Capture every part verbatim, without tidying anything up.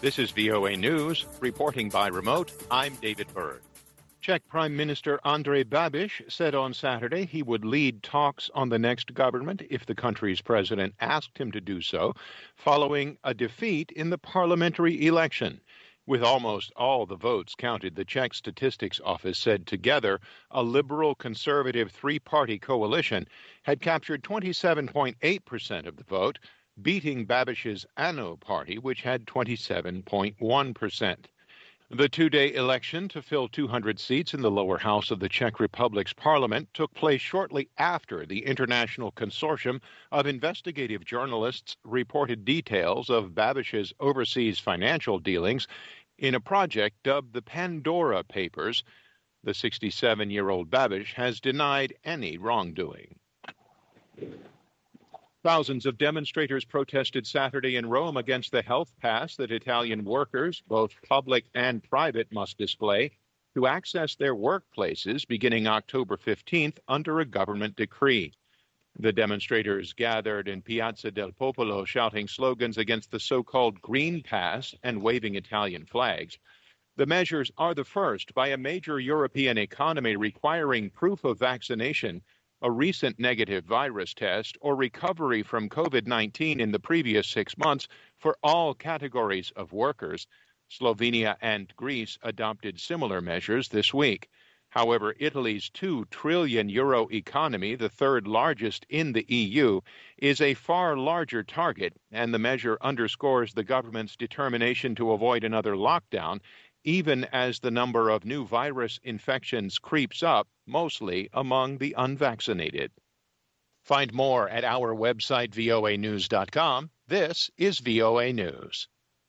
This is V O A News. Reporting by remote, I'm David Byrd. Czech Prime Minister Andrej Babiš said on Saturday he would lead talks on the next government if the country's president asked him to do so, following a defeat in the parliamentary election. With almost all the votes counted, the Czech Statistics Office said together a liberal-conservative three-party coalition had captured twenty-seven point eight percent of the vote, beating Babiš's ANO party, which had twenty-seven point one percent. The two-day election to fill two hundred seats in the lower house of the Czech Republic's parliament took place shortly after the international consortium of investigative journalists reported details of Babiš's overseas financial dealings in a project dubbed the Pandora Papers. The sixty-seven-year-old Babiš has denied any wrongdoing. Thousands of demonstrators protested Saturday in Rome against the health pass that Italian workers, both public and private, must display to access their workplaces beginning October fifteenth under a government decree. The demonstrators gathered in Piazza del Popolo shouting slogans against the so-called Green Pass and waving Italian flags. The measures are the first by a major European economy requiring proof of vaccination, a recent negative virus test, or recovery from COVID nineteen in the previous six months for all categories of workers. Slovenia and Greece adopted similar measures this week. However, Italy's two trillion euro economy, the third largest in the E U, is a far larger target, and the measure underscores the government's determination to avoid another lockdown, even as the number of new virus infections creeps up, mostly among the unvaccinated. Find more at our website, V O A news dot com. This is V O A News.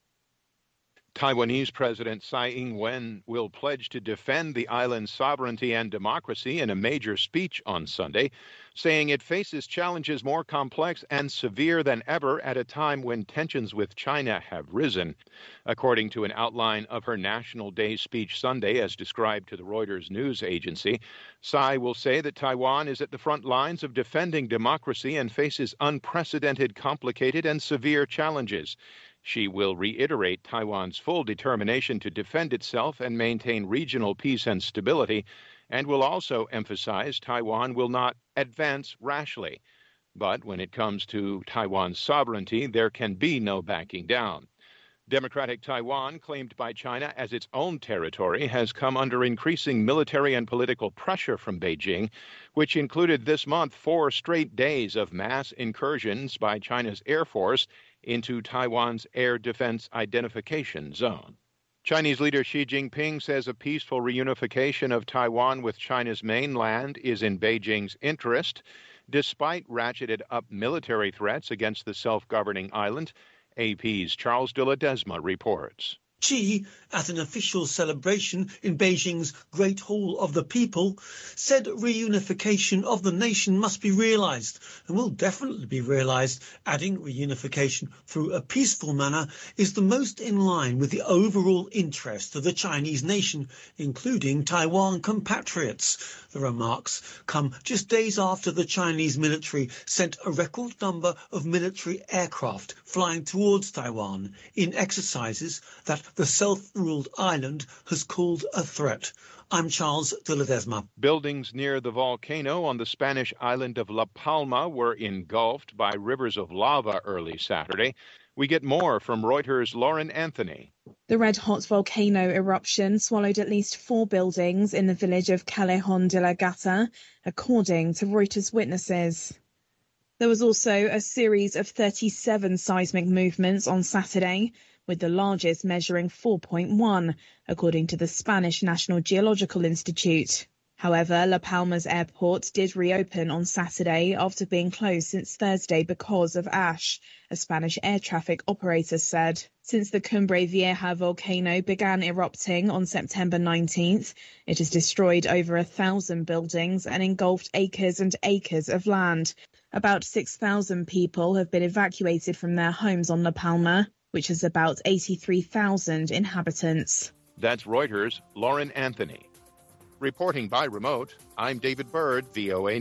Taiwanese President Tsai Ing-wen will pledge to defend the island's sovereignty and democracy in a major speech on Sunday, saying it faces challenges more complex and severe than ever at a time when tensions with China have risen. According to an outline of her National Day speech Sunday, as described to the Reuters news agency, Tsai will say that Taiwan is at the front lines of defending democracy and faces unprecedented, complicated, and severe challenges. She will reiterate Taiwan's full determination to defend itself and maintain regional peace and stability, and will also emphasize Taiwan will not advance rashly. But when it comes to Taiwan's sovereignty, there can be no backing down. Democratic Taiwan, claimed by China as its own territory, has come under increasing military and political pressure from Beijing, which included this month four straight days of mass incursions by China's Air Force into Taiwan's Air Defense Identification Zone. Chinese leader Xi Jinping says a peaceful reunification of Taiwan with China's mainland is in Beijing's interest, despite ratcheted-up military threats against the self-governing island. A P's Charles de Ledesma reports. Xi, at an official celebration in Beijing's Great Hall of the People, said reunification of the nation must be realised and will definitely be realised, adding reunification through a peaceful manner is the most in line with the overall interest of the Chinese nation, including Taiwan compatriots. The remarks come just days after the Chinese military sent a record number of military aircraft flying towards Taiwan in exercises that the self-ruled island has called a threat. I'm Charles de Ledesma. Buildings near the volcano on the Spanish island of La Palma were engulfed by rivers of lava early Saturday. We get more from Reuters' Lauren Anthony. The red-hot volcano eruption swallowed at least four buildings in the village of Callejon de la Gata, according to Reuters witnesses. There was also a series of thirty-seven seismic movements on Saturday, with the largest measuring four point one, according to the Spanish National Geological Institute. However, La Palma's airport did reopen on Saturday after being closed since Thursday because of ash, a Spanish air traffic operator said. Since the Cumbre Vieja volcano began erupting on September nineteenth, it has destroyed over a thousand buildings and engulfed acres and acres of land. About six thousand people have been evacuated from their homes on La Palma, which has about eighty-three thousand inhabitants. That's Reuters' Lauren Anthony. Reporting by remote, I'm David Byrd, V O A